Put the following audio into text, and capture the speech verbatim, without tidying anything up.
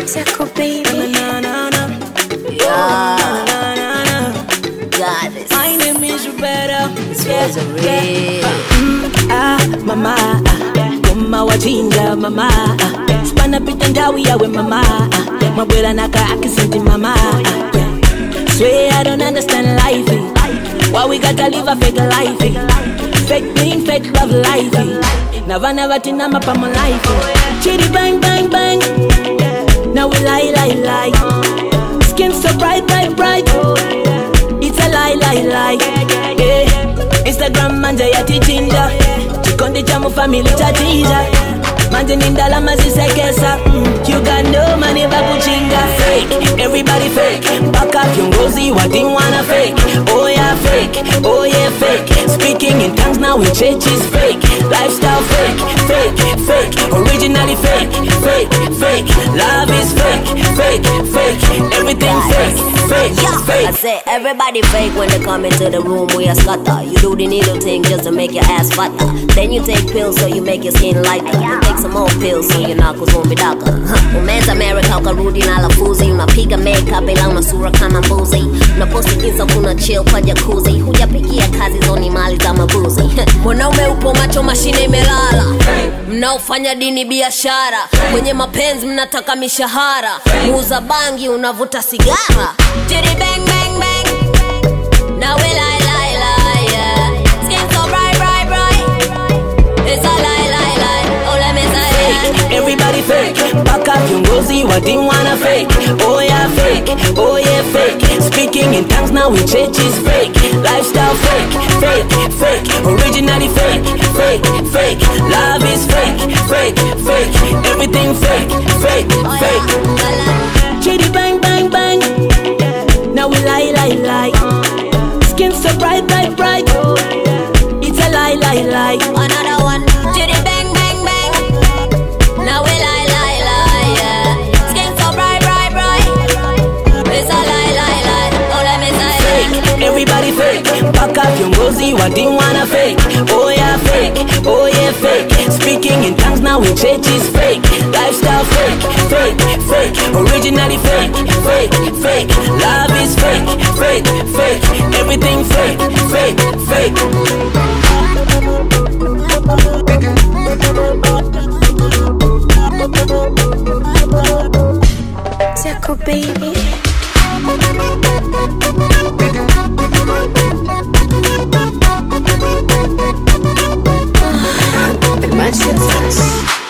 Tickle baby. Na, na, na, na. Yeah. Na, na, na, na. God, this My name is Roberta. is real. Mm, ah, mama, ah, Goma wajinga mama, ah, Spana pita ndawi yawe mama, ah, Mabwela naka akisenti mama, ah, Swear I don't understand life, eh. Why we gotta live a fake life, eh. Fake thing, fake love life, eh. Never never tina mapa my life, eh. Chitty bang bang bang. Now we lie lie lie. Skin so bright bright bright. It's a lie lie lie, yeah. Instagram manja ya tichinja, chikondi cha mu family cha tija. Manje nindala mazisekesa, mm. You got no money bakuchinga. Fake, everybody fake. Back up kiongozi wa didn't wanna fake. Oh yeah fake, oh yeah fake. Speaking in tongues now in church is fake. Lifestyle fake, fake, fake. Originally fake, fake, fake. Love is fake, fake, fake. Everything fake, fake, fake. I say everybody fake when they come into the room. We are scatter. You do the needle thing just to make your ass fatter. Then you take pills so you make your skin lighter. You take some more pills so your knuckles won't be darker. Umenza America ukarudi na lafuzi. Unapiga makeup ila una sura kama mbuzi. Unaposti insta kuna chill kwa jacuzzi. Hujapigia kazi zoni mali za mabuzi. Mwanaume upo macho mashine imelala. Mnaofanya dini biashara. Kwenye mapenzi mnataka mishahara. Muuza bangi unavuta sigara. Jitty bang bang bang. Now we lie lie lie, yeah. Skin so bright bright bright. It's a lie lie lie. Oh let me say fake. Everybody fake. Back up kiongozi wa didn't wanna fake. Oh yeah fake, oh yeah fake. Speaking in tongues now in church is fake. Lifestyle fake, fake, fake. Originally fake, fake, fake. Love is fake, fake, fake. Everything fake, fake, fake. Chitty bang bang bang. Now we lie lie lie. Skin so bright bright bright. It's a lie lie lie. Another one. Chitty bang bang bang. Now we lie lie lie, yeah. Skin so bright bright bright. It's a lie lie lie. Oh let me say fake. Everybody fake. Back up kiongozi wa didn't wanna fake. Oh yeah fake, oh yeah fake. Speaking in tongues now in church is fake. Lifestyle fake, fake, fake. Originally fake, fake, fake. Love is fake, fake, fake. Everything fake, fake, fake. Tickle baby. Oh,